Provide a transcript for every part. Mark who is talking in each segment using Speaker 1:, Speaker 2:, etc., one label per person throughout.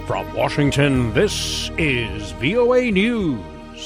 Speaker 1: From Washington, this is VOA News.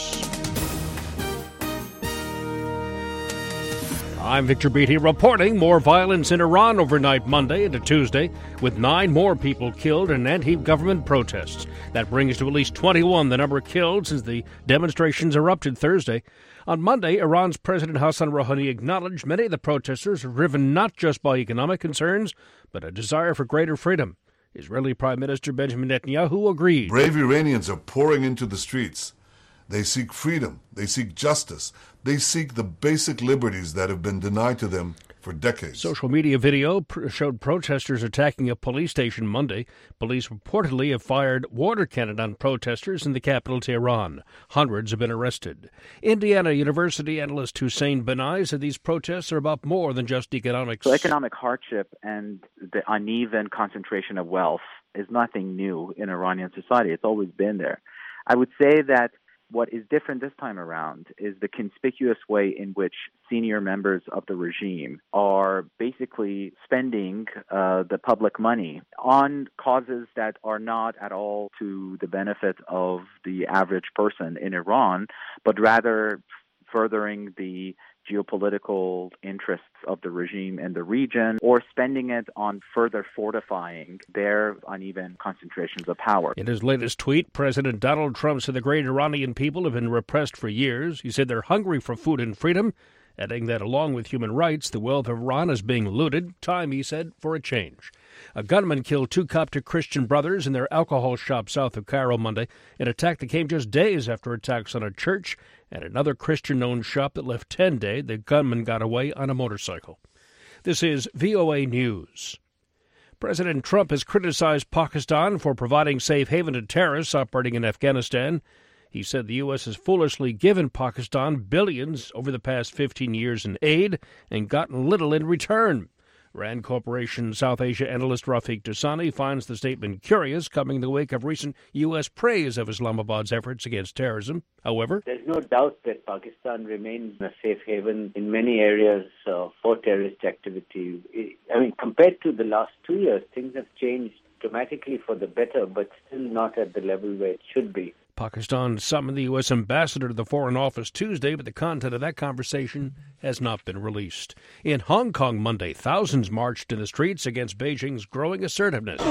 Speaker 1: I'm Victor Beatty reporting more violence in Iran overnight Monday into Tuesday, with 9 more people killed in anti-government protests. That brings to at least 21 the number killed since the demonstrations erupted Thursday. On Monday, Iran's President Hassan Rouhani acknowledged many of the protesters are driven not just by economic concerns, but a desire for greater freedom. Israeli Prime Minister Benjamin Netanyahu agreed.
Speaker 2: Brave Iranians are pouring into the streets. They seek freedom. They seek justice. They seek the basic liberties that have been denied to them for decades.
Speaker 1: Social media video showed protesters attacking a police station Monday. Police reportedly have fired water cannon on protesters in the capital, Tehran. Hundreds have been arrested. Indiana University analyst Hussein Benai said these protests are about more than just economics.
Speaker 3: So economic hardship and the uneven concentration of wealth is nothing new in Iranian society. It's always been there. I would say that what is different this time around is the conspicuous way in which senior members of the regime are basically spending the public money on causes that are not at all to the benefit of the average person in Iran, but rather furthering the geopolitical interests of the regime in the region, or spending it on further fortifying their uneven concentrations of power.
Speaker 1: In his latest tweet, President Donald Trump said the great Iranian people have been repressed for years. He said they're hungry for food and freedom, adding that along with human rights, the wealth of Iran is being looted. Time, he said, for a change. A gunman killed 2 Coptic Christian brothers in their alcohol shop south of Cairo Monday, an attack that came just days after attacks on a church and another Christian-owned shop that left 10 days. The gunman got away on a motorcycle. This is VOA News. President Trump has criticized Pakistan for providing safe haven to terrorists operating in Afghanistan. He said the U.S. has foolishly given Pakistan billions over the past 15 years in aid and gotten little in return. Rand Corporation South Asia analyst Rafiq Dosani finds the statement curious, coming in the wake of recent U.S. praise of Islamabad's efforts against terrorism. However,
Speaker 4: there's no doubt that Pakistan remains a safe haven in many areas for terrorist activity. I mean, compared to the last 2 years, things have changed dramatically for the better, but still not at the level where it should be.
Speaker 1: Pakistan summoned the U.S. ambassador to the Foreign Office Tuesday, but the content of that conversation has not been released. In Hong Kong Monday, thousands marched in the streets against Beijing's growing assertiveness.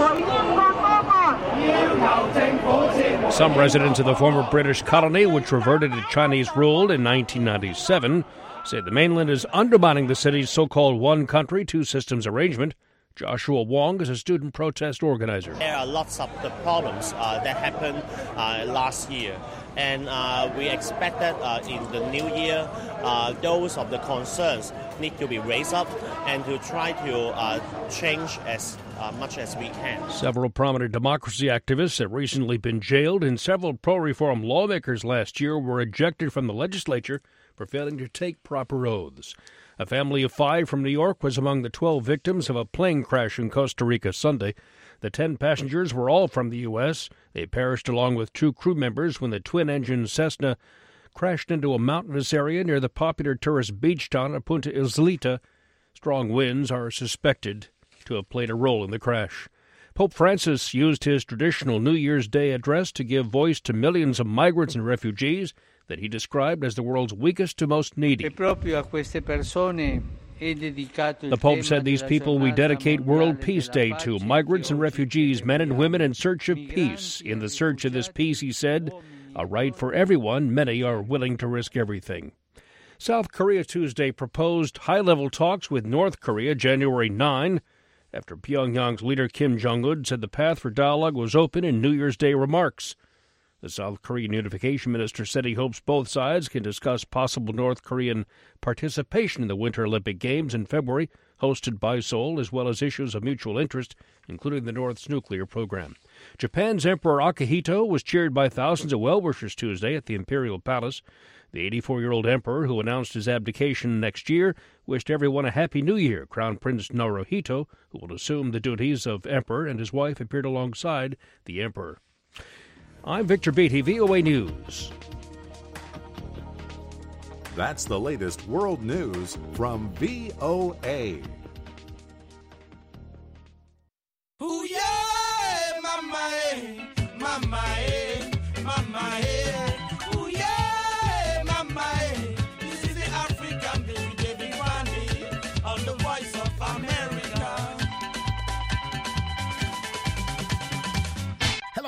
Speaker 1: Some residents of the former British colony, which reverted to Chinese rule in 1997, say the mainland is undermining the city's so-called one country, two systems arrangement. Joshua Wong is a student protest organizer.
Speaker 5: There are lots of the problems that happened last year, and we expect that in the new year, those of the concerns need to be raised up and to try to change as much as we can.
Speaker 1: Several prominent democracy activists have recently been jailed, and several pro-reform lawmakers last year were ejected from the legislature for failing to take proper oaths. A family of 5 from New York was among the 12 victims of a plane crash in Costa Rica Sunday. The 10 passengers were all from the U.S. They perished along with 2 crew members when the twin-engine Cessna crashed into a mountainous area near the popular tourist beach town of Punta Isleta. Strong winds are suspected to have played a role in the crash. Pope Francis used his traditional New Year's Day address to give voice to millions of migrants and refugees that he described as the world's weakest to most needy. The Pope said these people we dedicate World Peace Day to, migrants and refugees, men and women in search of peace. In the search of this peace, he said, a right for everyone, many are willing to risk everything. South Korea Tuesday proposed high-level talks with North Korea January 9, after Pyongyang's leader Kim Jong-un said the path for dialogue was open in New Year's Day remarks. The South Korean Unification Minister said he hopes both sides can discuss possible North Korean participation in the Winter Olympic Games in February, hosted by Seoul, as well as issues of mutual interest, including the North's nuclear program. Japan's Emperor Akihito was cheered by thousands of well-wishers Tuesday at the Imperial Palace. The 84-year-old emperor, who announced his abdication next year, wished everyone a happy new year. Crown Prince Naruhito, who will assume the duties of emperor, and his wife appeared alongside the emperor. I'm Victor Beatty, VOA News.
Speaker 6: That's the latest world news from VOA.
Speaker 7: Ooh, yeah, my man.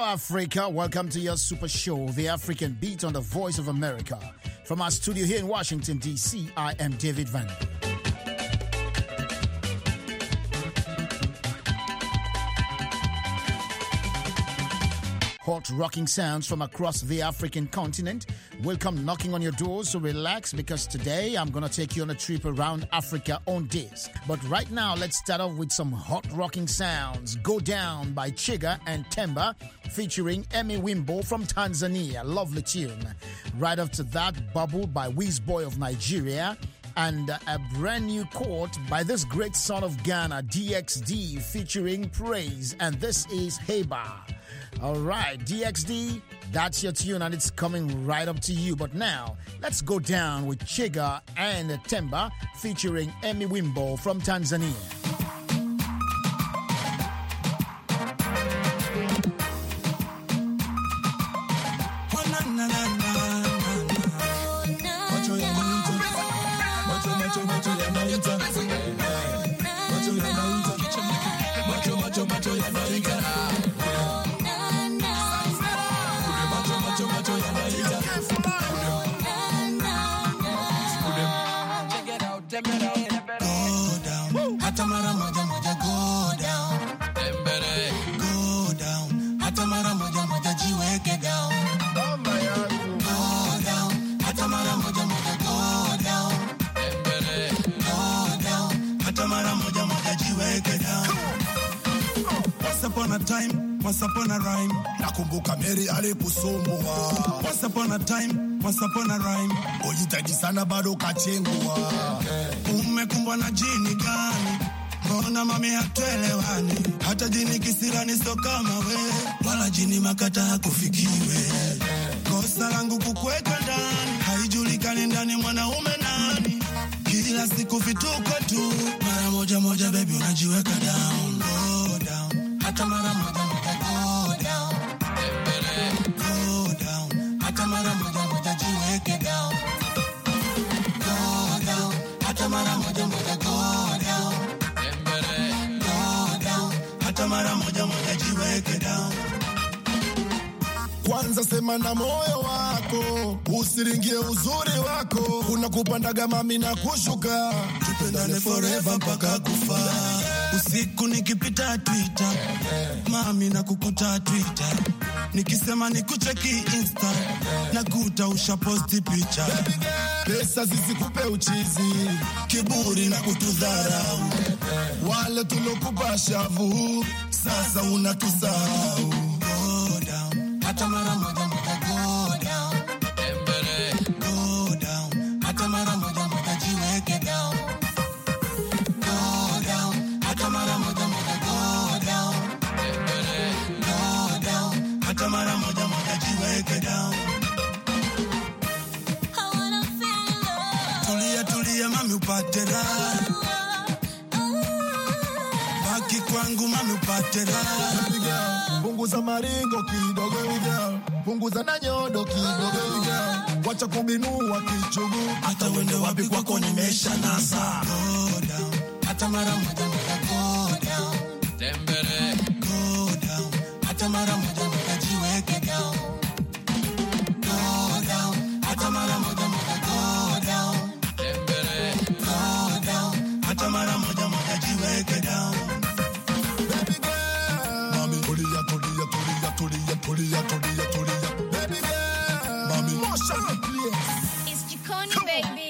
Speaker 7: Hello, Africa. Welcome to your super show, The African Beat on the Voice of America. From our studio here in Washington, D.C., I am David Vander. Hot rocking sounds from across the African continent will come knocking on your doors, so relax because today I'm going to take you on a trip around Africa on disc. But right now, let's start off with some hot rocking sounds. Go Down by Chiga and Temba featuring Emmy Wimbo from Tanzania. Lovely tune. Right after that, Bubble by Wizboy of Nigeria. And a brand new quote by this great son of Ghana, DXD, featuring Praise. And this is Heba. All right, DXD, that's your tune and it's coming right up to you. But now, let's go down with Chiga and Temba featuring Emmy Wimbo from Tanzania.
Speaker 8: Once upon a rhyme, nakumbuka Mary aliposumbua. Once upon a time, once upon a rhyme, ujitahidi sana bado kachengua. Umekumbwa na jini gani? Mbona mami hatuelewani? Hata jini kisirani so kama we, wala jini makata hakufikiwe. Kosa langu kukuweka ndani, haijulikani ndani mwanaume nani. Kila siku vituko tu, mara moja moja baby unajiweka down. Go down, hata mara moja moja. Kwanza sema na moyo wako, usiringie uzuri wako. Unakupandaga mami na kushuka, tupendane forever mpaka kufa. Usiku nikipita Twitter, mami na kukuta Twitter. Nikisema nikucheki Insta, nakuta ushaposti picha. Pesa zisikupe uchizi, kiburi na kutudharau. Wale tulokupa shavu, sasa unatusahau. Go down, hata mara moja moja go down. Go down, hata mara moja moja jiweke down. Go down, hata mara moja moja go down. Go down, hata mara moja moja jiweke down. Tulia mami upate raha. Baki kwangu mami upate raha. Punguza maringo kidogo ujao, punguza na nyodo kidogo ujao. Wacha kubinua kichugu, hata wende wapi kwako nimesha nasa. Go down, hata mara moja moja go down. Tembere, go down, hata mara moja moja jiweke down. Go down, hata mara moja moja go down. Tembere, go down, hata mara moja moja jiweke down. Baby girl, mami tulia tulia tulia tulia tulia tulia tulia. Baby girl, mami motion please.
Speaker 9: It's Chiconi baby.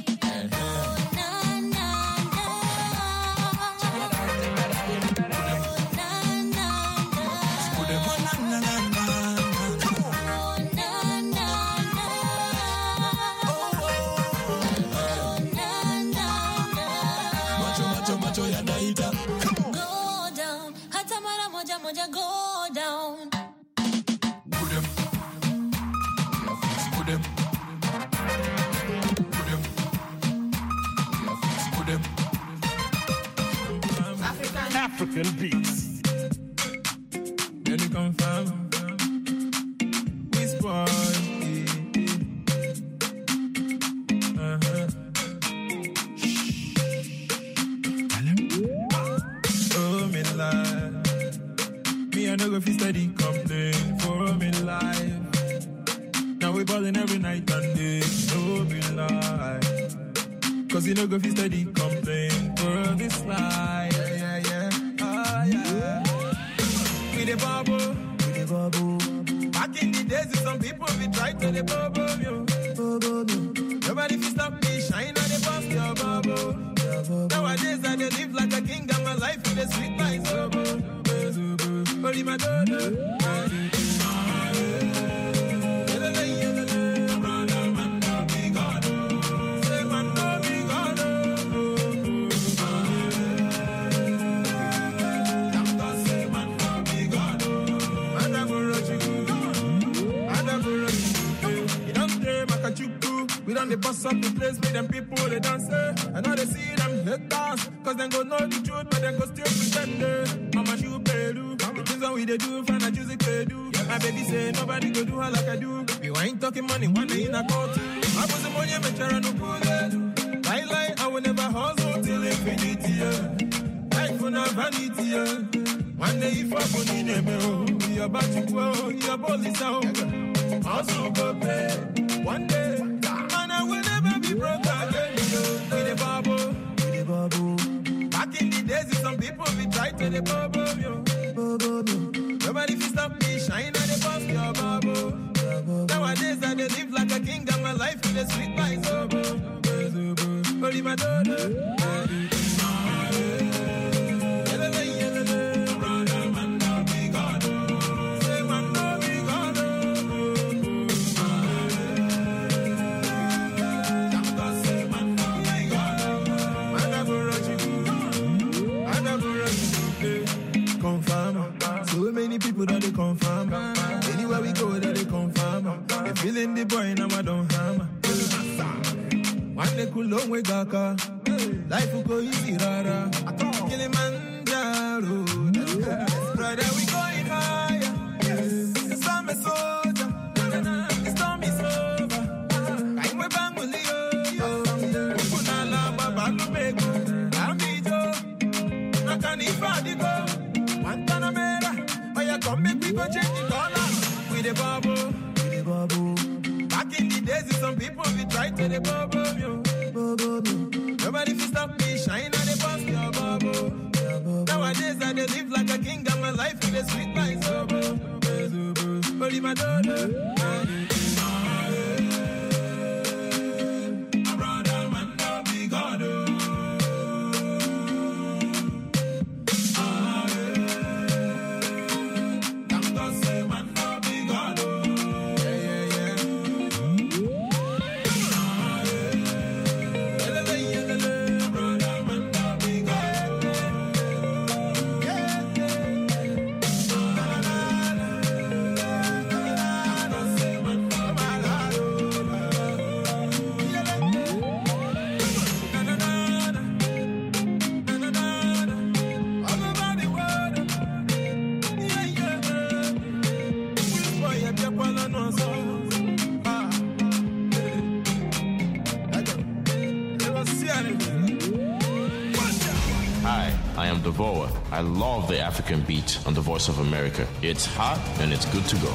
Speaker 1: African beats.
Speaker 10: Then you confirm. Which boy? Oh, me lie. Me I no go fi steady complain for me life. Now we ballin' every night and day, no be lie. Cause you no go fi steady complain for this life. Yeah. Ah, yeah. We the bubble. Back in the days, some people be try to the bubble, yo. Nobody fi stop me shine on the bust your bubble. Nowadays I dey live like a king, got my life in the sweet life, bubble. Only my daughter. We done the bust up the place, make them people they dance. I know they see them hit dance, cause them go know the truth, but them go still pretend. I'm a shoe pedu, the things that we they do, find a music they do. My baby say nobody go do her like I do. You ain't talking money, one day in a court. I was the money, make sure I no pull it. Lie, I will never hustle till infinity. Life for no vanity. One day if I put in a mirror, you're about to go, you're police out. Hustle go pay, one day. Broke again, with the bubble. Back in the days, some people be try to the bubble, yo. Nobody fi stop me shine on the bust your bubble. Nowadays I dey live like a king, got my life in the sweet life, bubble. Only my daughter. People that they confirm. Anywhere we go, that they confirm. They feeling the boy, now I don't hammer. One day cool long way gaka. Life will go easy, rara. Kilimanjaro. Brother, we going higher. The sun is soldier. The storm is over. I'm with Bangulio. Ukunala, Babalu Bego. Amijo. Nakanifa, Guantanamera. Come make we go change the dollar. With the bubble. Back in the days, some people be try to the bubble, yo. Nobody fi stop me shine on the bust your bubble. Nowadays I dey live like a king, got my life in the sweet life, bubble. Only my daughter.
Speaker 9: I love the African beat on the Voice of America. It's hot and it's good to go.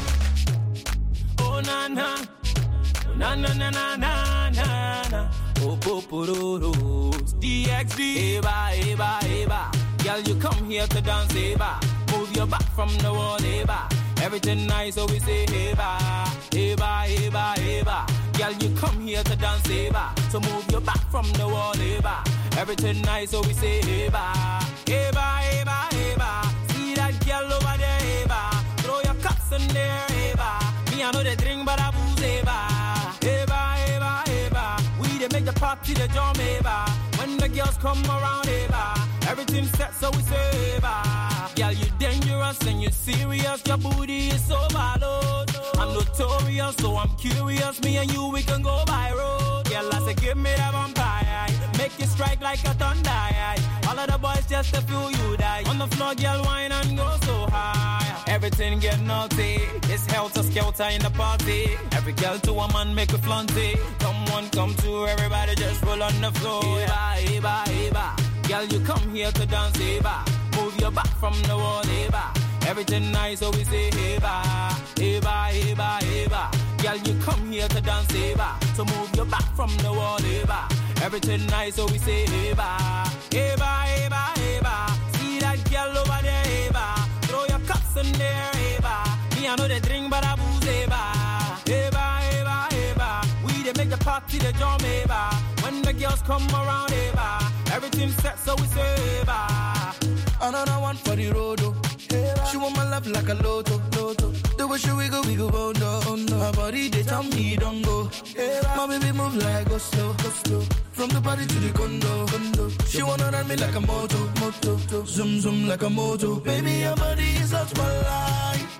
Speaker 11: Oh na na, na na na na na na, oh poporo, DXD, eba eba eba. Girl, you come here to dance, eba. Move your back from the wall, eba. Everything nice, so we say eba, eba eba eba. Girl, you come here to dance, eba. So move your back from the wall, eba. Everything nice, so we say eba, eba eba eba. See that girl over there, eba. Throw your cups in there, eba. Me I know they drink, but I booze, eba, eba eba eba. We they make the party the jam, eba. When the girls come around, eba. Everything set, so we say, eba. Girl, you dangerous and you serious. Your booty is so bad, I'm notorious, so I'm curious. Me and you, we can go by road. Girl, I say, give me that vampire. Make you strike like a thunder. All of the boys just to feel you die. On the floor, girl, wine and go so high. Everything get naughty. It's helter-skelter in the party. Every girl to a man make a flaunt it. Come one, come two, everybody just roll on the floor. Eba, eba, eba. Girl, you come here to dance, eba. Move your back from the wall, eba. Everything nice, so we say, hey, ba, hey, ba, hey, ba, hey, ba. Girl, you come here to dance, hey, ba. So move your back from the wall, hey, ba. Everything nice, so we say, hey, ba, hey, ba, hey, ba, hey, ba. See that girl over there, hey, ba. Throw your cups in there, hey, ba. Me, I know they drink, but I booze, hey, ba. Hey, ba, hey, ba, hey, ba. We, they make the party, the drum, hey, ba. When the girls come around, hey, ba. Everything set, so we say, hey, ba.
Speaker 12: Another one for the road, oh. She want my love like a lotto. The way she wiggle, oh no. Her body, they tell me don't go. My baby move like go slow. From the party to the condo. She wanna run me like a moto. Zoom like a moto. Baby, your body is such my life.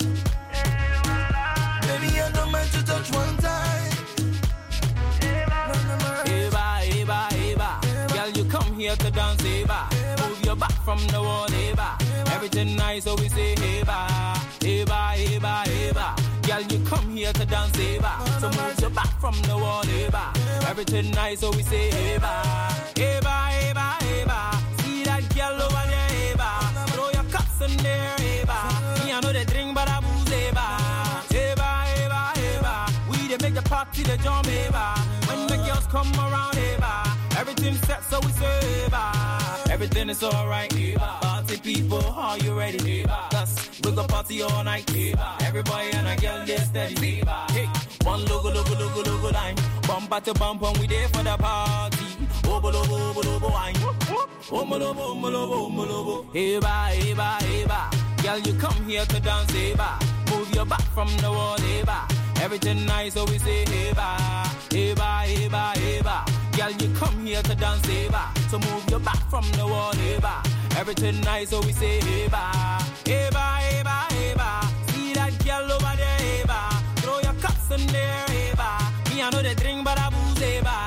Speaker 12: Baby, I don't mind to touch one time.
Speaker 11: Eva. Girl, you come here to dance, Eva. Move your back from the wall, Eva. Everything nice, so we say, Eva. Girl, you come here to dance, Eva. So move your back from the wall, Eva. Everything nice, so we say, Eva. See that girl over there, Eva. Throw your cups in there, Eva. Me, I know they drink, but I booze, Eva. We, they make the party, the jump, Eva. When the girls come around, Eva. Everything set, so we say, Eva. Everything is alright, Eva. Party people, are you ready, Eva? Cause we go party all night, Eva. Everybody and a girl, they steady, Eva. Hey, one logo line. Bumper to bumper, we there for the party. Obo, wine. Omolobo. Eva. Girl, you come here to dance, Eva. Move your back from the wall, Eva. Everything nice, so we say, Eva. Girl, you come here to dance, Eva. So move your back from the wall, Eva. Everything nice, so we say, Eva. See that girl over there, Eva. Throw your cups in there, Eva. Me, I know they drink, but I booze, Eva.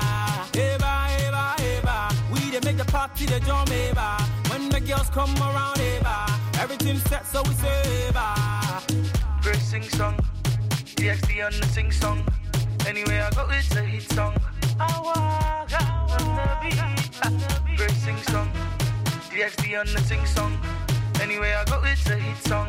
Speaker 11: We, they make the party, the jump, Eva. When the girls come around, Eva. Everything set, so we say, Eva.
Speaker 12: First sing song, DXD on the sing song. Anyway I go, it's a hit song. I walk out on the beat. First sing song, DXD on the sing song. Anyway I go, it's a hit song.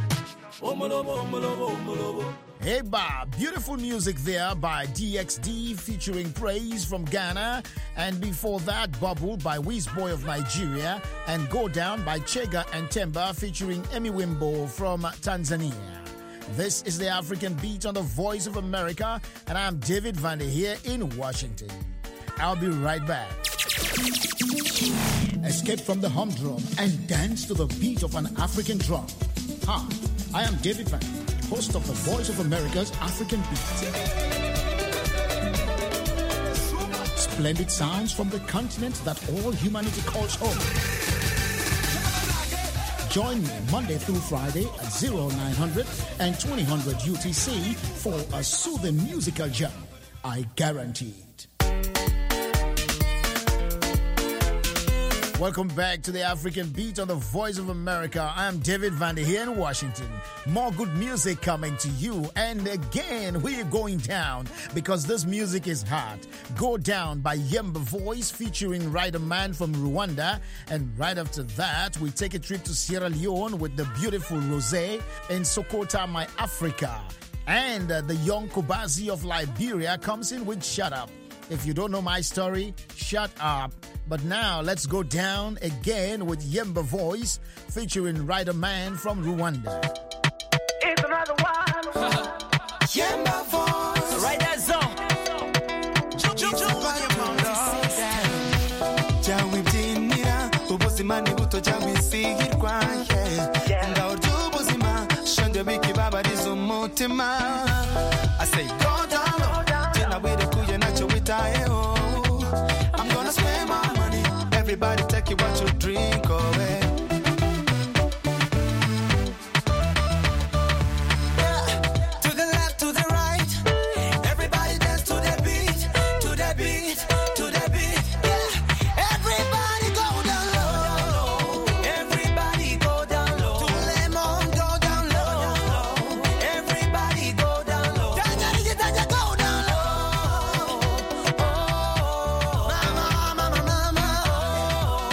Speaker 7: Hey, Bob, beautiful music there by DXD featuring Praise from Ghana. And before that, Bubble by Wizboy of Nigeria. And Go Down by Chega and Temba featuring Emi Wimbo from Tanzania. This is the African Beat on the Voice of America. And I'm David Vander here in Washington. I'll be right back. Escape from the humdrum and dance to the beat of an African drum. Hi, I am David Vander, host of the Voice of America's African Beat. Splendid sounds from the continent that all humanity calls home. Join me Monday through Friday at 0900 and 2000 UTC for a soothing musical jam. I guarantee it. Welcome back to the African Beat on the Voice of America. I am David Vander here in Washington. More good music coming to you. And again, we're going down because this music is hot. Go Down by Yemba Voice featuring Rider Man from Rwanda. And right after that, we take a trip to Sierra Leone with the beautiful Rosé and Sokota My Africa. And the young Kobazi of Liberia comes in with Shut Up. If you don't know my story, shut up. But now let's go down again with Yemba Voice featuring Rider Man from Rwanda.
Speaker 12: It's another one. Yemba Voice.
Speaker 11: Right that song.
Speaker 12: Jawibinira ubuzima nibuto jamisihirwa ngaho ry'ubuzima shonde bikibabariza umutima. I say go down jina wirekuye nacho witayeho. I'm gonna spend my money. Everybody take it what you drink away. To the left, to the right. Everybody dance to the beat, to the beat, to the beat. Yeah. Everybody go down low. Everybody go down low. To Lemon, go down low. Everybody go down low. Go down low.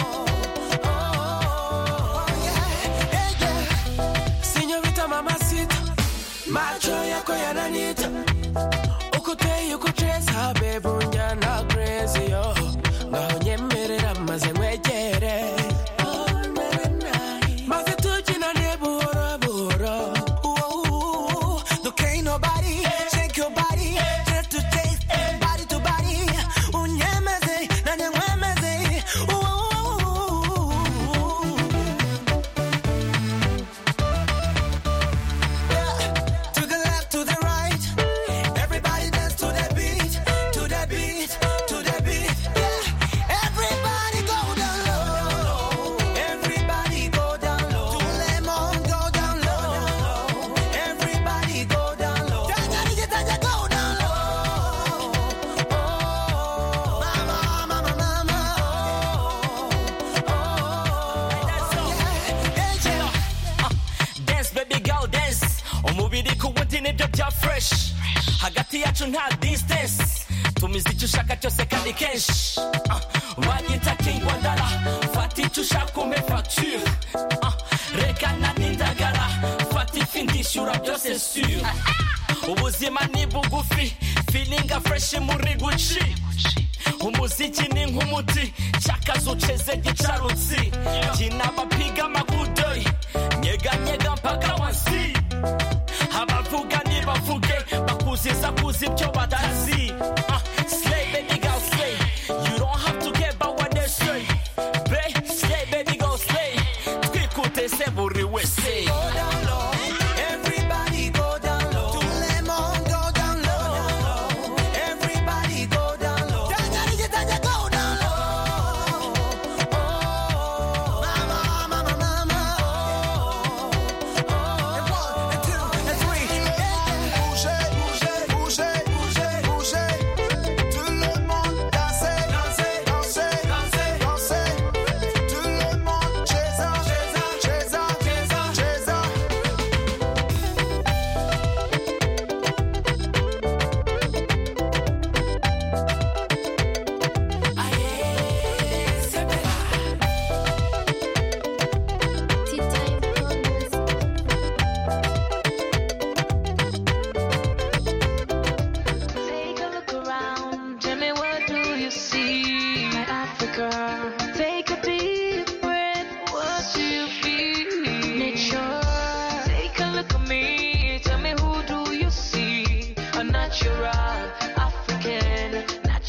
Speaker 12: macho yako yananita ukuteye ukucheza baby unjana crazy yo ngaho nyemerera maze mwegere maze tujinane buhoro buhoro there can't nobody shake your body just to taste body to body unyemeze na nyemeze to the left to the right everybody dance to that beat to that beat to that beat yeah everybody go down low everybody go down low to lemon go down low everybody go down low tanya go down low oh mama
Speaker 11: Dance baby girl dance umubiri kuwundi bya fresh hagati yacu nta distance tumiziki ushaka cyose kandi kenshi wanyita king wandara fata icyo ushaka umpe facture rekana n'indagara fata ifi ndishyura byose sur ubuzima ni bugufi feeling fresh muri guci umuziki ni nk'umuti cyakaza uceze gicarutsi kina bapiga amagudoyi nyega mpaka wansi abavuga nibavuge bakuziza kuzi ibyo batazi slay baby girl slay you don't have to get by what they say slay baby girl slay twikute se buri wese
Speaker 12: go down low everybody go down low to lemon go down low everybody go down low tanya go down low oh mama and 1 and 2 and 3 bouger tout le monde danser tout le monde cheza
Speaker 13: Take a look around, tell me what do you see? My Africa. Take a deep breath, what do you feel? Nature. Take a look at me, tell me who do you see? A natural African,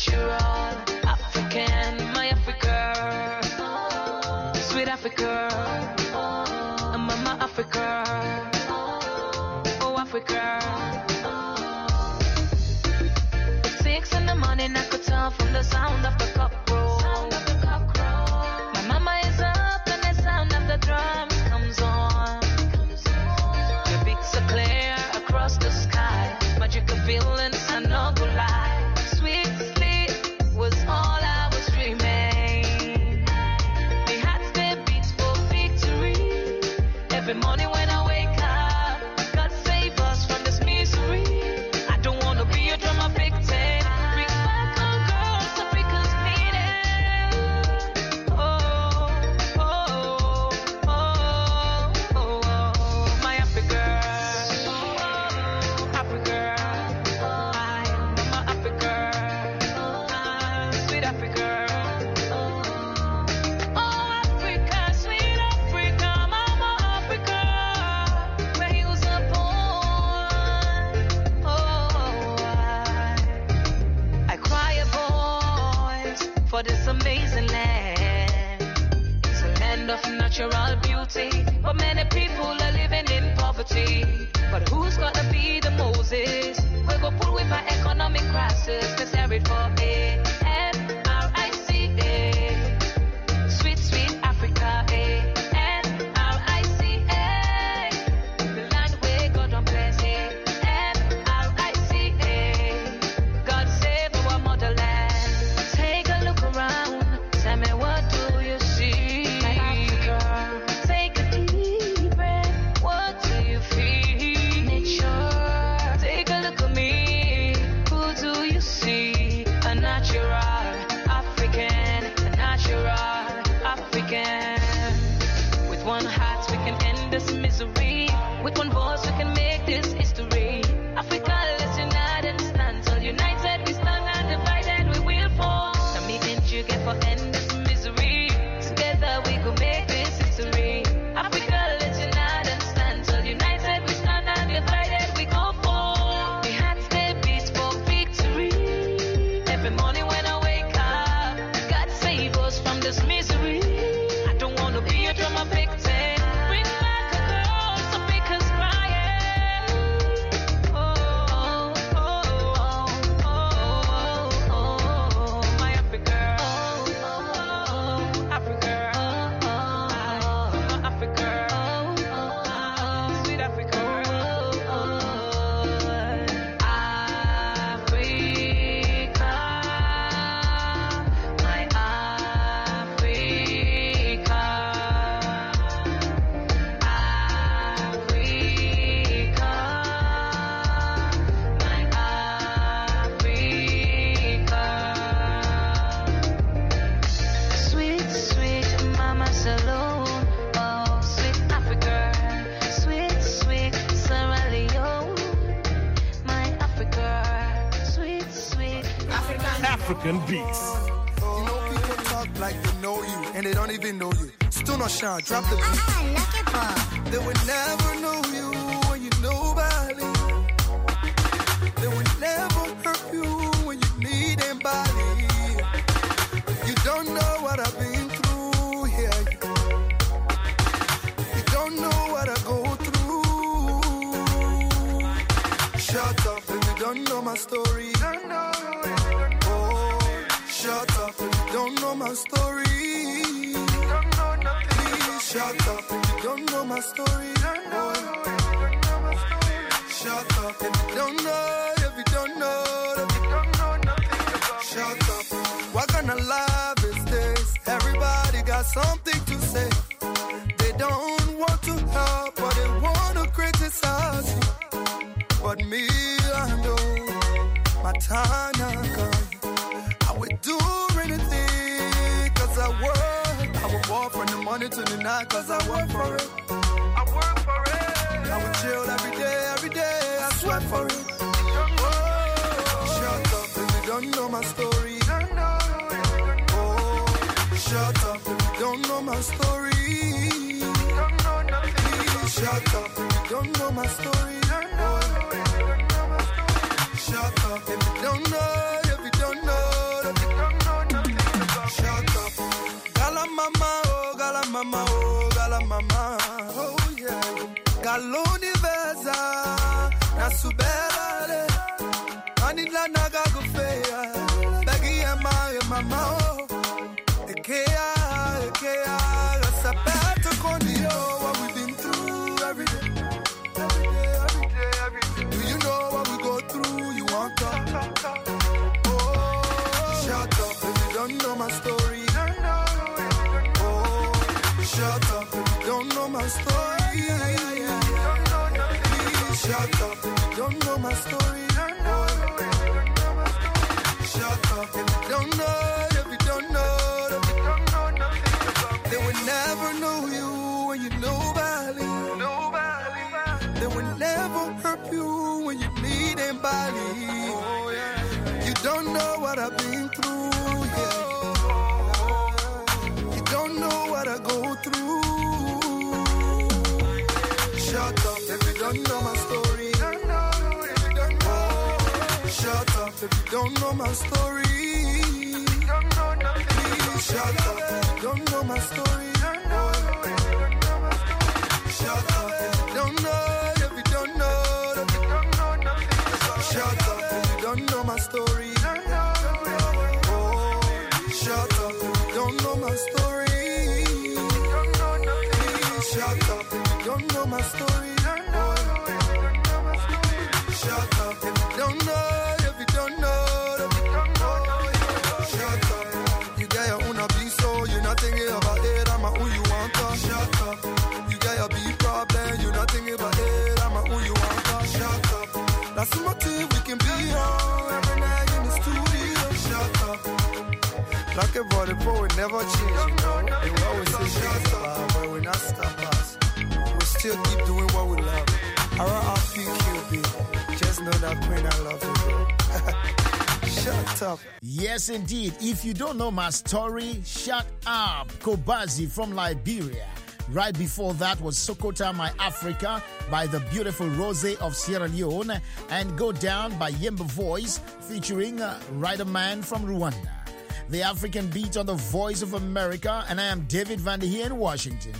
Speaker 13: my Africa. Sweet Africa, Mama Africa. Oh Africa. 6 in the morning, I could tell from the sound of the cockroach. My mama is up and the sound of the drums comes on. The beats are clear across the sky. Magical feelings, I no go lie. Sweet sleep was all I was dreaming. My heart still beats for victory. Every morning when I wake up, God save us from this misery. I don't wanna be a drama victim. Bring back our girls, Africa's needed. Oh, oh, oh, oh, my Africa. Africa. I'm my Africa. Sweet Africa. Oh, Africa, sweet Africa, Mama Africa. Where he was born. Oh, I cry a voice for this amazing land. It's a land of natural beauty, but many people are living in poverty. But who's gonna be the Moses? We go pull with our economic crisis. Let's hear it for Africa. Sweet Africa. Africa. The land where God don't bless it. Africa. God save our motherland. Take a look around. Tell me what do you see? My Africa. Take a deep breath. What do you feel? Nature. Take a look at me. Who do you see? A natural believe with one voice we can make this history. Africa, let's unite and stand. So united we stand and divided we will fall. Now me and you get for end this misery. Together we go make this history. Africa, let's unite and stand. So united we stand and divided we go fall. We had stay beats for victory. Every morning when I wake up, God save us from this misery. I don't want to be a drama victim. Bring back a girl so make us crying. Oh, oh, oh, oh, oh, my Africa. Oh, Africa. My Africa. Sweet Africa. Africa. My Africa. Africa. My Africa. Sweet, sweet Mama Saloon. Oh, sweet Africa. Sweet, sweet Sierra Leone. My Africa. Sweet, sweet
Speaker 1: African beats.
Speaker 12: You know people talk like they know you, and they don't even know you. Still not shine, drop the beat. They would never know you when you nobody. They would never hurt you when you need anybody. You don't know what I've been through here. You don't know what I go through. Shut up if you don't know my story. Oh, shut up if you don't know my story. Please shut up if you don't know my story. Oh, shut up if you don't know, if you don't know, if you don't know nothing about. Shut up. What kind of life is this? Everybody got something to say. They don't want to help, but they want to criticize you. But me, I know my time now come. I would do anything, cause I work. I would walk from the morning to the night, cause I work for it. I work for it. I would chill every day, I sweat for it. Oh, shut up if you don't know my story. Oh, shut up if you don't know my story. Please shut up if you don't know my story. Oh, shut up if you don't know, if you don't know, if you don't know nothing about. Shut up. Gala mama, oh, gala mama, oh, gala mama, oh yeah. Galoni veza, na subere, anila naga gufeya, bagi ema mama, oh, ekea, sapato kondio, what we've been through every day. Do you know what we go through? You want to talk? Oh, shut up if you don't know my story. Oh, shut up if you don't know my story. Please shut up if you don't know my story. Oh, shut up if you don't know, if you don't know, if you don't know nothing about. They would never know you when you nobody. They would never hurt you when you need anybody. Oh, yeah. You don't know what I've been through, yeah. You don't know what I go through. Shut up if you don't know my story. Oh, shut up if you don't know my story. Please shut up if you don't know my story. Oh, shut up if you don't know, if you don't know, if you don't know nothing about. Shut up if you don't know my story. Oh, shut up if you don't know my story. Please shut up if you don't know my story. Oh, shut up if you don't know, if you don't know, if you don't know. Shut up. You got your own beat, so you're not thinking about it. I'm a who you want to. Shut up. You got your beat problem, you're not thinking about it. I'm a who you want to. Shut up. That's my team, we can be on every night in the studio. Shut up. Talk about it, bro, it never change, you know. They will always say shut up, but we not stop us. We
Speaker 14: still keep doing what we love. R.I.P.Q.B. Just know that Queen, I love you, bro. Shut up.
Speaker 7: Yes, indeed. If you don't know my story, shut up. Kobazi from Liberia. Right before that was Sokota My Africa by the beautiful Rose of Sierra Leone, and Go Down by Yemba Voice featuring Rider Man from Rwanda. The African Beat on the Voice of America, and I am David Van Der Heer in Washington.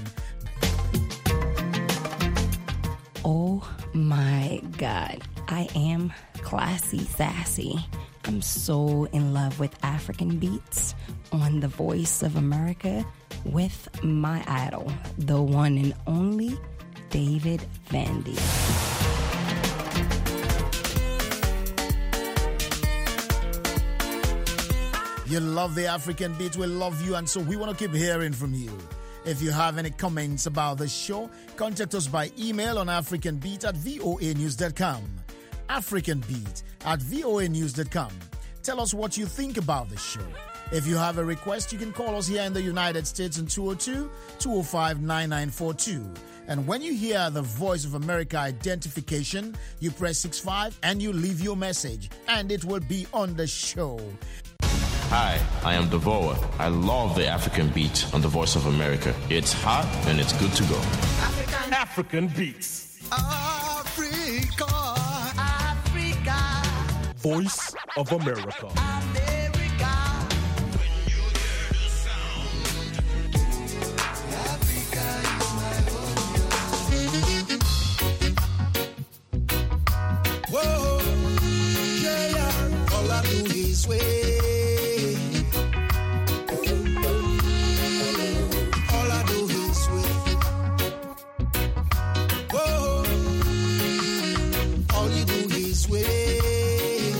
Speaker 15: Oh my God, I am classy sassy. I'm so in love with African beats on the Voice of America with my idol, the one and only David Van Der Heer.
Speaker 7: You love the African beat, we love you, and so we want to keep hearing from you. If you have any comments about the show, contact us by email on africanbeat@voanews.com. africanbeat@voanews.com. Tell us what you think about the show. If you have a request, you can call us here in the United States on 202-205-9942. And when you hear the Voice of America identification, you press 65 and you leave your message, and it will be on the show.
Speaker 9: Hi, I am Devoa. I love the African beat on the Voice of America. It's hot and it's good to go.
Speaker 16: African beats.
Speaker 8: Africa.
Speaker 16: Voice of America.
Speaker 8: Whoa, yeah, all I do is wait. All I do is wait. Whoa, all you do is wait.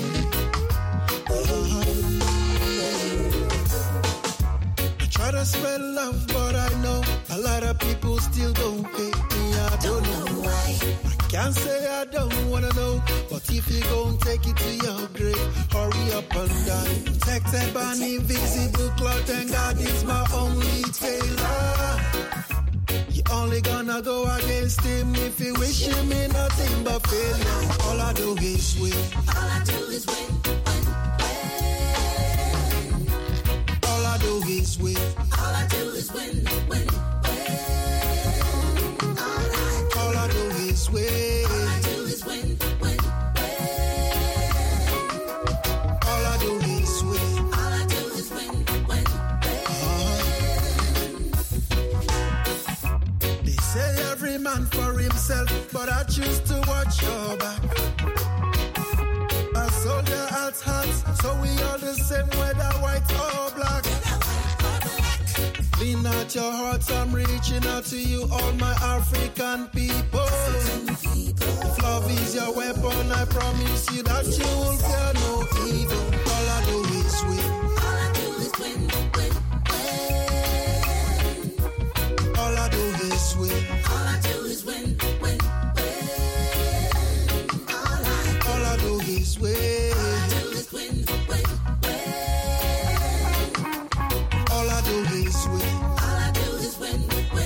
Speaker 8: I try to spread love, but I know a lot of people still don't pay me. I don't know why. Can't say I don't wanna know, but if you gon' take it to your grave, hurry up and die. Protected by an invisible cloth, and God is my only tailor. You only gonna go against him if you wish him in nothing but failure. All I do is win. All I do is win. All I do is win. All I do is win. All I do is win. All I do is win. All I do is win. All I do is win. They say every man for himself, but I choose to watch your back. A soldier at heart, so we all the same, whether white or black. Lean out your hearts, I'm reaching out to you, all my African people. If love is your weapon, I promise you that you will fear no evil. All I do is win. All I do is win. All I do is win. All I do is win. All I do is win. All I do is win. All I do is win.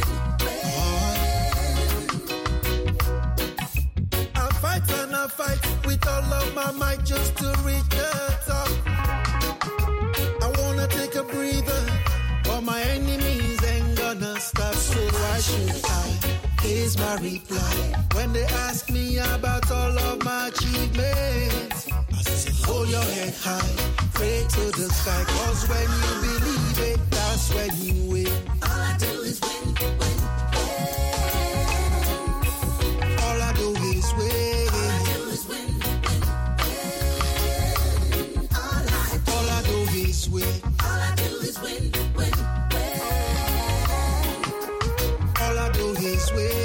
Speaker 8: I fight and I fight with all of my might just to reach the top. I wanna take a breather, but my enemies ain't gonna stop. So why should I? Here's my reply. When they ask me about all of my achievements, I say hold your head high, pray to the sky, cause when you believe it, that's when you win. All I do is win. All I do is win. All I do is win. All I do is win. All I do is win. All I do is win.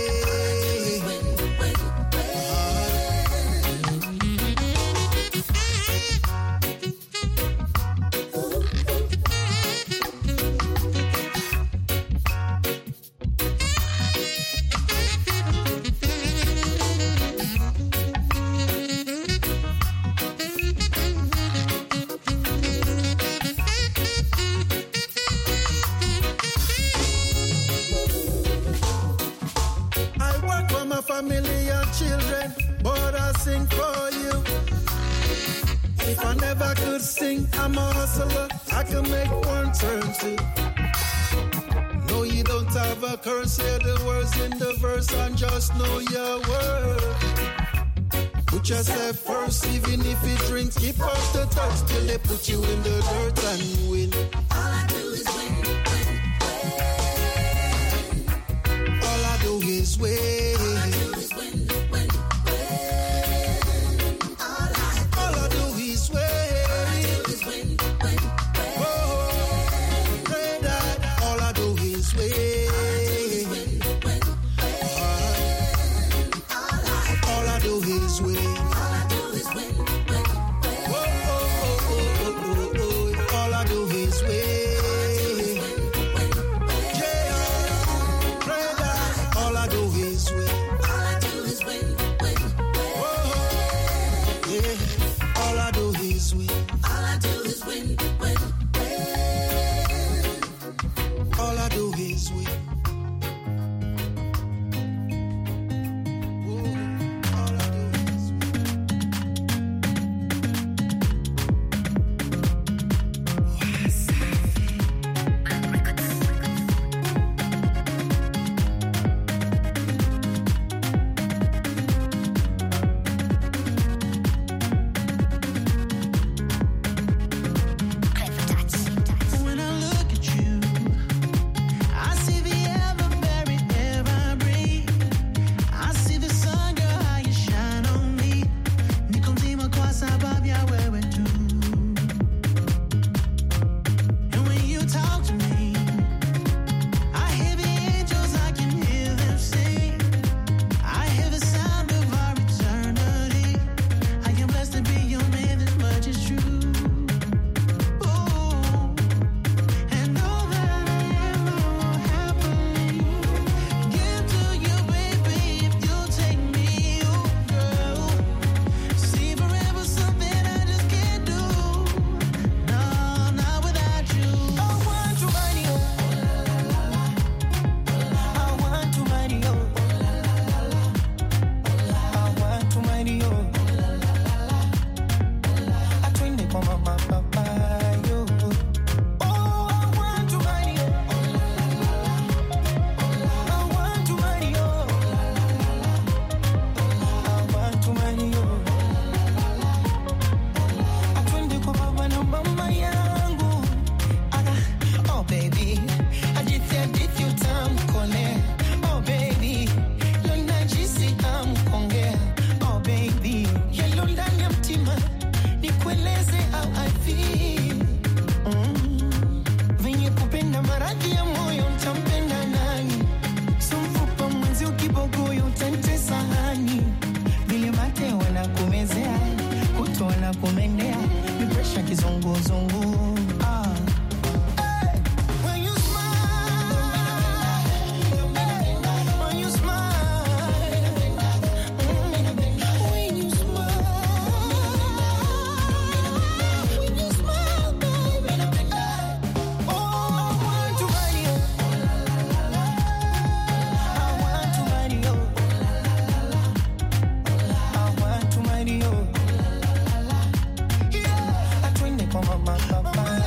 Speaker 17: children, but I sing for you. If I never could sing, I'm a hustler. I can make one turn two. No, you don't have a curse. Hear the words in the verse and just know your word. Put yourself first, even if you drink, keep off the touch till they put you in the dirt and win. All I do is win, win, win. All I do is win. All I do is win, win, win. All I do is win. All I do is win, win, win. Oh, pray that all I do is win. All I do is win. Mama.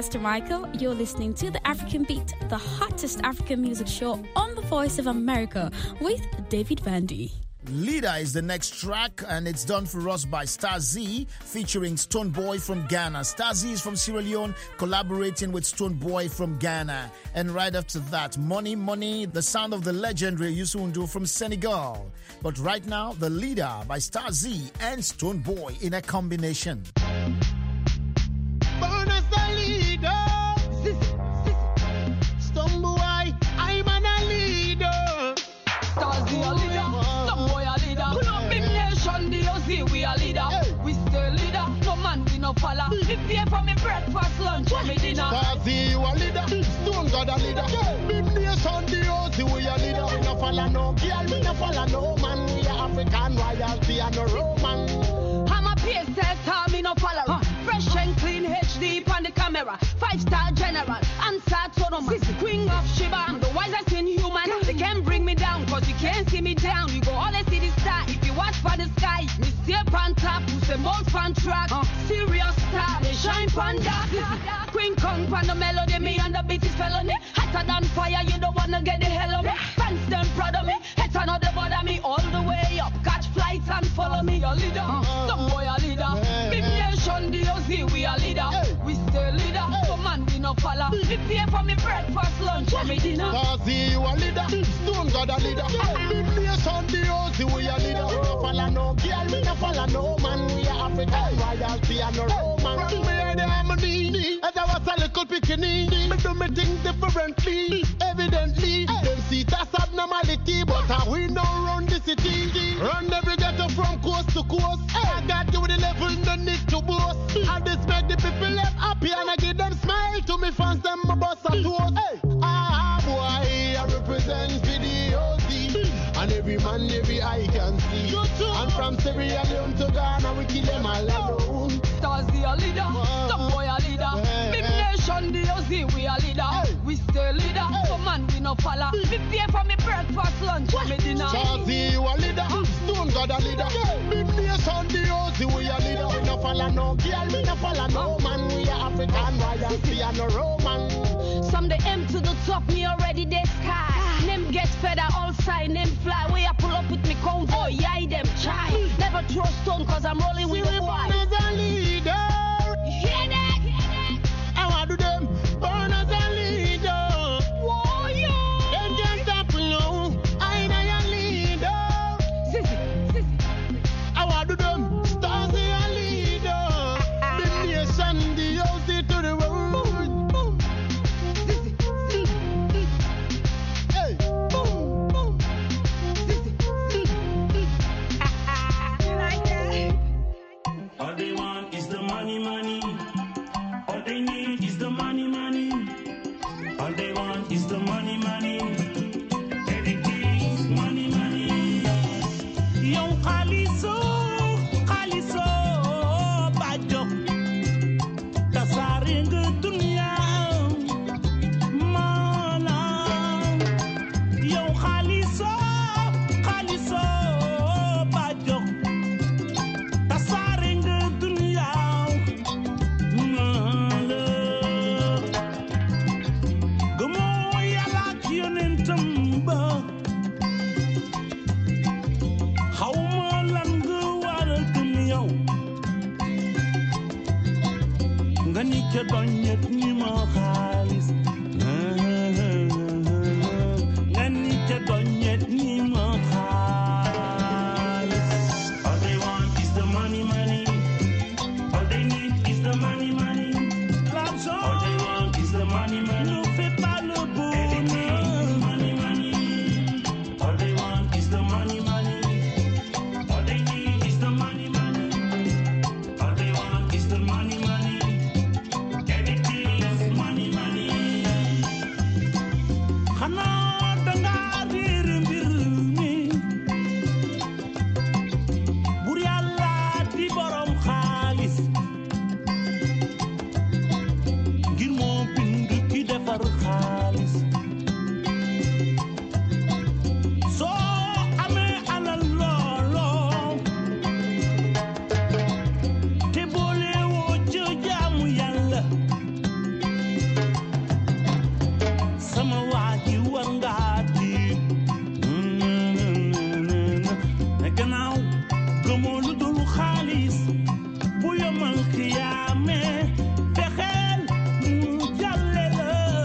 Speaker 18: Esther Michael. You're listening to The African Beat, the hottest African music show on the Voice of America with David Vandy.
Speaker 7: Leader is the next track, and it's done for us by Star Z, featuring Stone Boy from Ghana. Star Z is from Sierra Leone, collaborating with Stone Boy from Ghana. And right after that, Money Money, the sound of the legendary Youssou N'Dour from Senegal. But right now, The Leader by Star Z and Stone Boy in a combination.
Speaker 19: Born as the leader, Stone Boy, I'm a leader.
Speaker 20: Star Z a leader. Pull up big nation, the OZ, we a leader. We still leader, no man we no follow. We pay for me breakfast, lunch, and me dinner.
Speaker 19: Starzy, you a leader, Stone God a leader. Big nation, the OZ, we a leader. We no follow no girl, we no follow no man. We a African royalty and no Roman.
Speaker 20: I'm a PSS, me no follow. Fresh and clean, HD on the camera. 5-star general, answer Solomon. Queen of Sheba, I'm the wisest in human. They can't bring me down, cause you can't see me down. You go always see the star. If you watch for the sky, me stay on top, who's the most fun track. Serious star, they shine on dark. Queen Kong on the melody, me and the beat is felony. Hotter than fire, you don't wanna get the hell of me. Fans them proud of me, heads another bother me. All the way up, catch flights and follow me. Your leader, some boy a leader. Big nation, the OZ, we a leader. We still leader, so man we no follow. We pay for me breakfast, lunch, and me dinner.
Speaker 19: Starzy, you a leader, Stone God a leader. Big nation, the OZ, we a leader. We no follow no girl, we no follow no man. We a African royalty and no Roman. From me the harmony, as I was a little pickaninny. Me do me things differently, evidently. Them see that's abnormality, but we no run the city. Run every ghetto from coast to coast. I got you with the level, no need to boast. I just make the people live happy and I give them smile to me fans, them my boss and toast. Boy, I represent the OZ. And every man, every eye can see. And from Sierra Leone to Ghana, we kill them all alone.
Speaker 20: Starzy a leader, some boy a leader. Big nation, the OZ, we a leader. We still leader, so man we no follow. We pay for me breakfast, lunch, and me dinner.
Speaker 19: Starzy, you a leader, Stone God a leader. Big nation, the OZ, we a leader. We no follow no girl, we no follow no man. We a African royalty and no Roman.
Speaker 20: Some they aim to the top, me already they sky. Name get feather, all side, name fly. Way I pull up with me convoy, yeah, them try. Never throw stone, cause I'm rolling with the boy.
Speaker 19: Born as a leader.
Speaker 20: Hear that?
Speaker 19: I want to do them. Born as a leader.
Speaker 20: Whoa, yo.
Speaker 19: Them can't stop me now. I'm a leader. I want to do them. Starzy a leader. The nation, the OZ to the world.
Speaker 21: All they want is the money, money. All they need is the money, money. All they want is the money, money. Everything money, money. Young Khaliso, Bajo. Tasaring dunia, mana. Young Khaliso, Bajo. Tasaring dunia, mana. Gumo yala kionin tamba. How malangu wara dunia. Ngani ke donyet ni ma khalis. Ngani ke donyet ni ma khalis. All they want is the money, money. All they need is the money, money. All they want is the money, money. Ne fais pas le bonheur. Money, money. All they want is the money, money. All they need is the money, money. All they want is the money, money. Everything is money, money. Khana danga dir mbir mi. Bur Yàlla di borom xaalis. Ngir moo bind ki defar xaalis. Soo amee alal looloo. Te boole woo ca jaamu Yàlla. wahi wangati Naganao Gomolu dulu khalis Puyo man khiyame Fexel Mujallela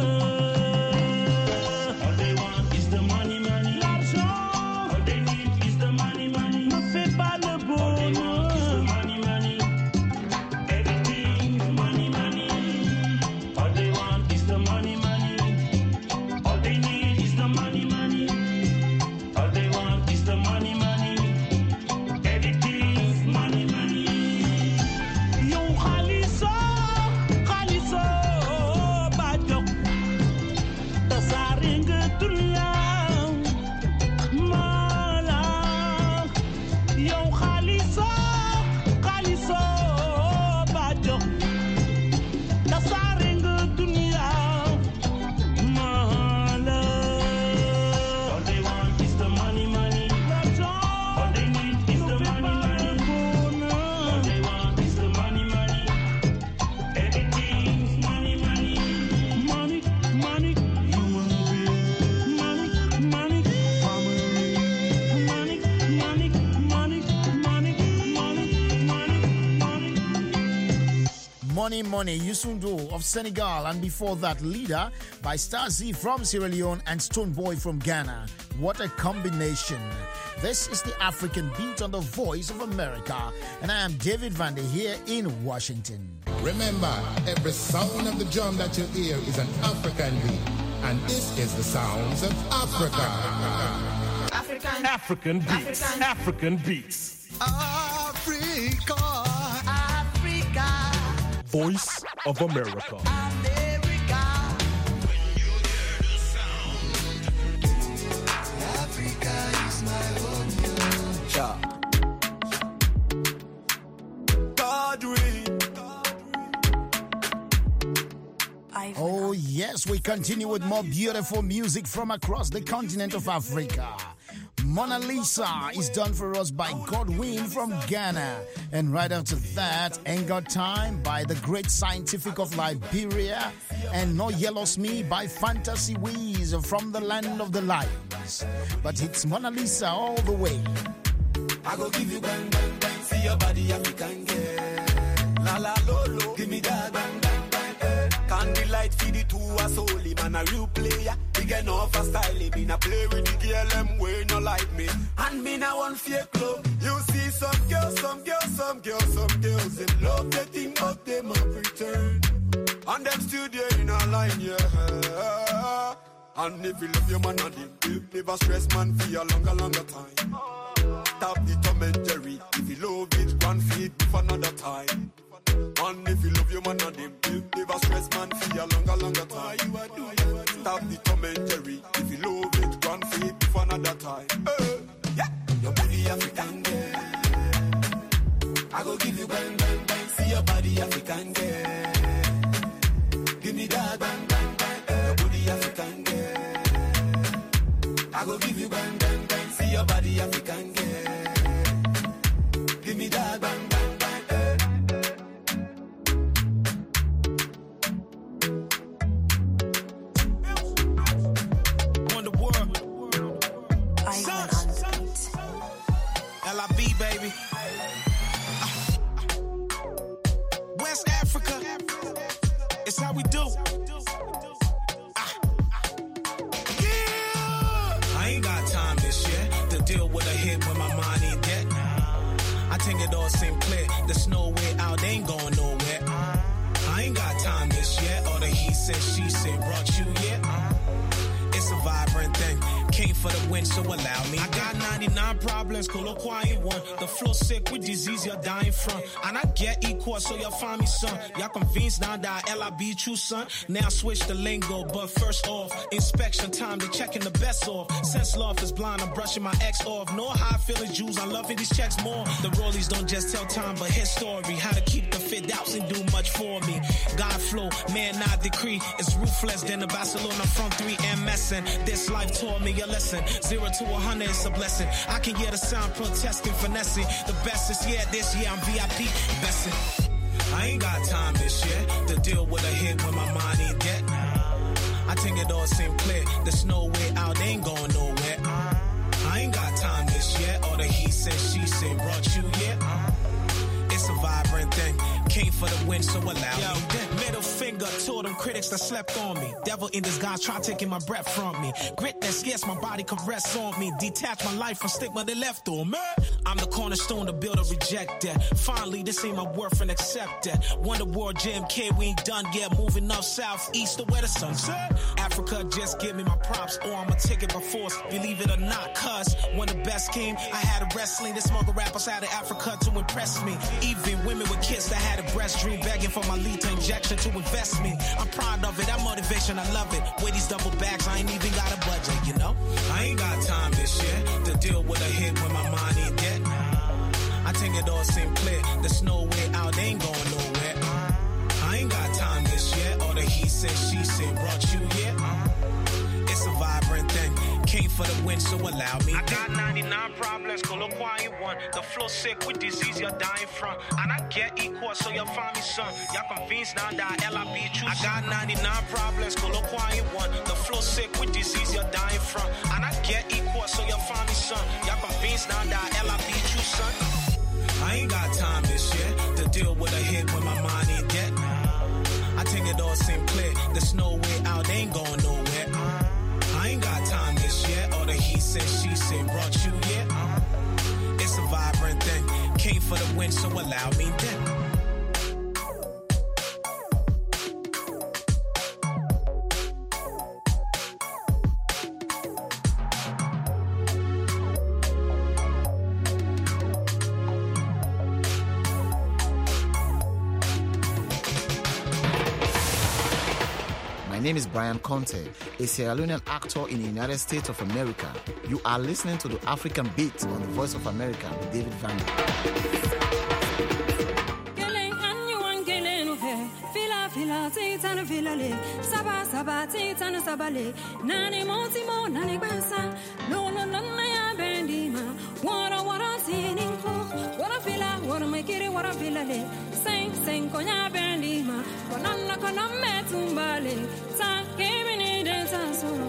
Speaker 21: All they want is the money, money L'argent All they need is the money, money Ne fais pas le bonheur All they want is the money, money Everything is money, money All they want is the money, money All they need is the money, money All they want is the money, money Everything is money, money Yo khaliso Bajo Tasaring dunia Mala Yo khaliso Bajo Tasaring dunia Mala All they want is the money, money All they need is the money, money All they want is the money, money Everything's money, money Money, money Human being Money, money Family Money, money, money Money, money, money
Speaker 7: Money, Money, Youssou of Senegal, and before that, Leader by Stasi from Sierra Leone and Stone Boy from Ghana. What a combination. This is the African Beat on the Voice of America, and I am David Vande here in Washington.
Speaker 2: Remember, every sound of the drum that you hear is an African beat, and this is the sounds of Africa.
Speaker 16: African beats. African beats.
Speaker 17: Africa.
Speaker 16: Voice of America.
Speaker 17: Africa is my home. God
Speaker 7: Oh, yes, we continue with more beautiful music from across the continent of Africa. Mona Lisa is done for us by Godwin from Ghana. And right after that, Ain't Got Time by the Great Scientific of Liberia. And No Yellows Me by Fantasy Weeze from the land of the lions. But it's Mona Lisa all the way.
Speaker 17: I go give you bang, bang, bang. See your body, African girl. La la lolo, give me that bang, bang, bang. Candlelight feed it to us only, man, a real player. Big enough for styling, me na play with the girl, them way no like me. And me na one fake club. You see some girls, them love the thing, but them a pretend. And them still there in a line, yeah. And if you love your man and him, never stress man for a longer time. Tap the Tom and Jerry. If you love it, one feet for another time. And if you love your man and him, never stress man for a longer time. Tap the Tom and Jerry. If you love it, one feet for another time. Yeah, your body African girl. I go give you bang bang bang. See your body African girl. Give me that bang bang bang. Your body African girl. I go give you bang bang bang. See your body African girl. Give me that bang bang bang.
Speaker 22: Wonder World. LIB, baby. West Africa. It's how we do. I ain't got time this year to deal with a hit when my mind ain't dead. I think it all seem clear. There's no way out, they ain't going nowhere. I ain't got time this year. All the he said, she said, brought you yet. It's a vibrant thing. Came for the win, so allow me. I got 99 problems, cool or quiet one. The flow sick with disease, you're dying from. And I get equal, so you'll find me some. Y'all convinced now that LIB true, son. Now switch the lingo, but first off, inspection time, they checking the best off. Since love is blind, I'm brushing my ex off. Know how I feel as Jews, I'm loving these checks more. The rollies don't just tell time, but his story. How to keep the fit outs and do much for me. God flow, man, not decree. It's ruthless, then the Barcelona from 3 and messing. This life taught me a lesson. 0 to 100 is a blessing. I can hear the sound protesting, finessing. The best is this year I'm VIP besting. I ain't got time this year to deal with a hit when my mind ain't dead. I think it all seem clear. There's no way out, they ain't going nowhere. I ain't got time this yet. All the he said, she said, brought you yet. It's a vibrant thing. Came for the win, so allow me. Middle finger to them critics that slept on me. Devil in disguise, try taking my breath from me. Grit that scarce, my body can rest on me. Detach my life from stigma they left on me. I'm the cornerstone to build or reject that. Finally, this ain't my worth and accept that. Wonderworld JMK, we ain't done yet. Moving up south, east to where the sun set. Africa, just give me my props, or I'ma take it by force. Believe it or not, cuz when the best came, I had a wrestling. The smoker rappers out of Africa to impress me. Even women with kids that had a breast dream, begging for my lethal injection to invest me. I'm proud of it, that motivation, I love it. With these double bags, I ain't even got a budget, you know? I ain't got time this year to deal with a hit when my mind ain't dead. I think it all seem clear. There's no way out, they ain't going nowhere. I ain't got time this year. All the he said, she said, brought you here. It's a vibrant thing. Came for the win, so allow me. I got 99 problems, go look why you won. The flow sick with disease you're dying from. And I get equal, so you'll find me son. Y'all convinced now that LIB true. I got 99 problems, go look why you won. The flow sick with disease you're dying from. And I get equal, so you'll find me son. Y'all convinced now that LIB true son. I ain't got time this year to deal with a hit when my mind ain't dead. I think it all seem clear. There's no way out, they ain't going nowhere. I ain't got time this year. All the he said, she said, brought you here. It's a vibrant thing. Came for the win, so allow me then.
Speaker 3: My name is Brian Conte, a Sierra Leonean actor in the United States of America. You are listening to the African Beat on the Voice of America with David Van.
Speaker 4: Sing konya bendima kononna konomme tumbale sa kemini de sansoro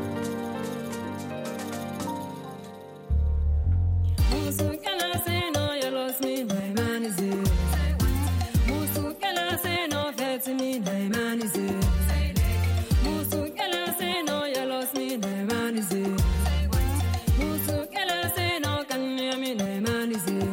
Speaker 4: musu kana say no you lost me my man is it musu kana say no felt me my man is it musu kana say no you lost me my man is it musu kana say no can you me my man is it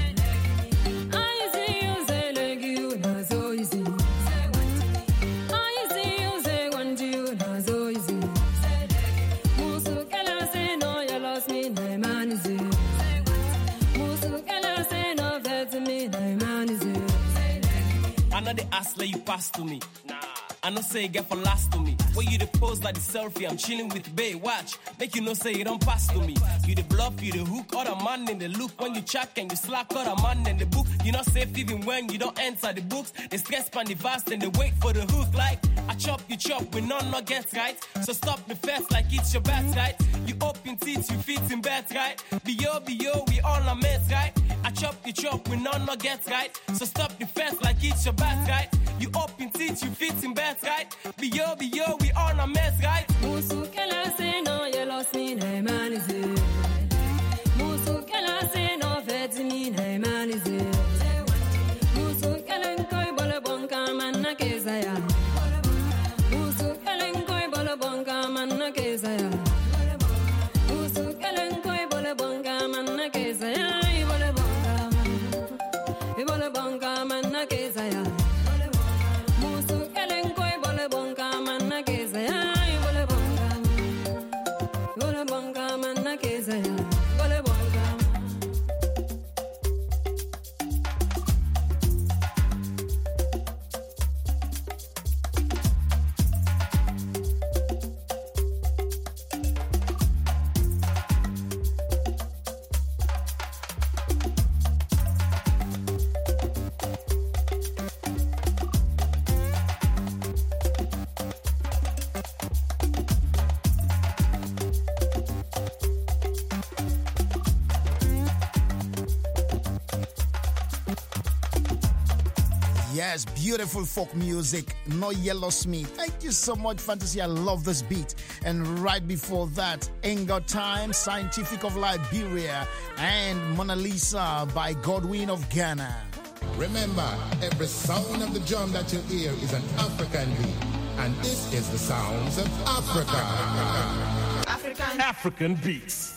Speaker 23: The ass let you pass to me. Nah. I know say get for last to me. When you the pose like the selfie, I'm chilling with Bay. Watch, make you know say you don't pass to me. You the bluff, you the hook, other man in the look. When you check and you slack, other man in the book. You not safe even when you don't enter the books. They stress pan the vast and they wait for the hook. Like I chop, you chop, we none not get right. So stop me first like it's your bet, right? You open teeth, you fit in bed, right? Be yo, we all are mates, right? I chop, you chop, we none not get right. So stop the first like it's your bet, right? You open teeth, you fit in bed, right? Be yo, we all are mates, right?
Speaker 4: Musu kela say no, you lost me, hey man is it. Musu kela say no, vet me, hey man is it. Musu kela koi bole bonka man na kezaya. Musu kela koi bole bonka man na kezaya. Musu kela koi bole bonka man na kezaya. Bole bonka man na kezaya. Musu kela koi bole bonka man na kezaya. Bole bonka man na kezaya. Bole bonka.
Speaker 7: Yes, beautiful folk music. No Yellow Smith. Thank you so much, Fantasy. I love this beat. And right before that, Ain't Got Time, Scientific of Liberia, and Mona Lisa by Godwin of Ghana.
Speaker 2: Remember, every sound of the drum that you hear is an African beat. And this is the sounds of Africa.
Speaker 16: African beats.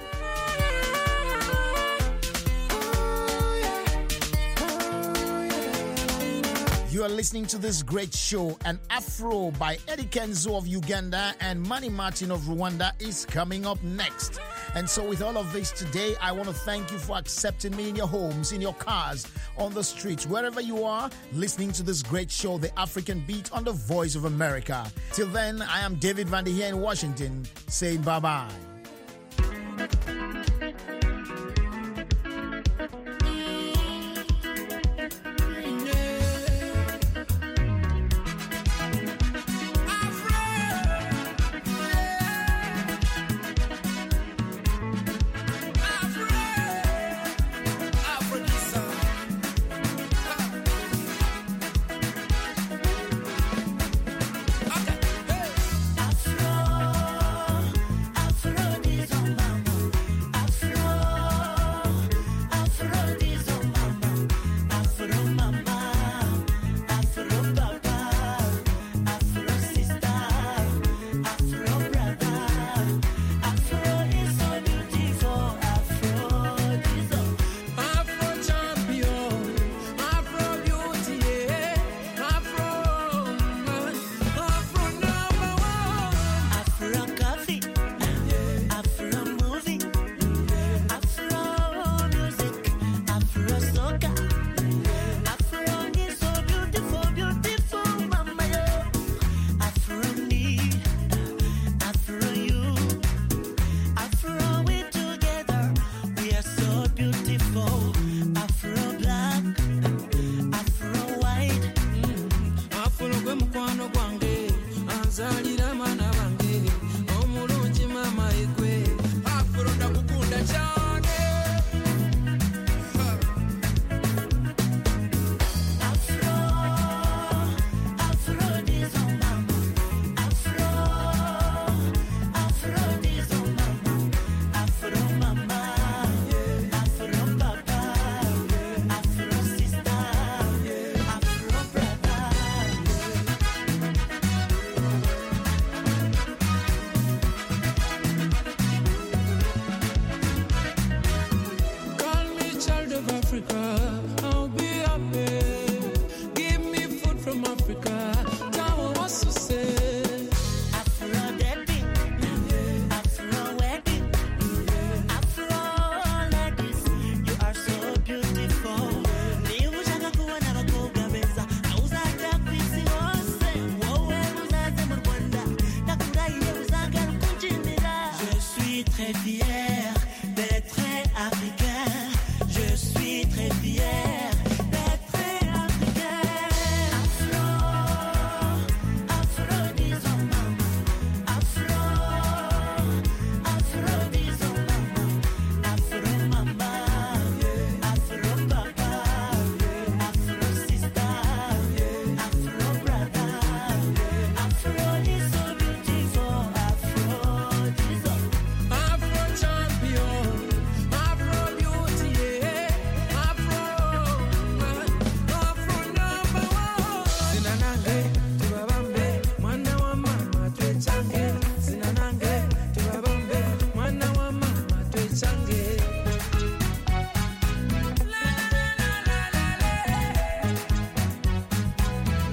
Speaker 7: You are listening to this great show. An Afro by Eddie Kenzo of Uganda and Manny Martin of Rwanda is coming up next. And so with all of this today, I want to thank you for accepting me in your homes, in your cars, on the streets, wherever you are, listening to this great show, The African Beat on the Voice of America. Till then, I am David Van Der here in Washington, saying bye-bye.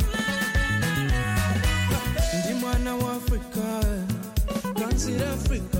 Speaker 17: Africa, consider Africa.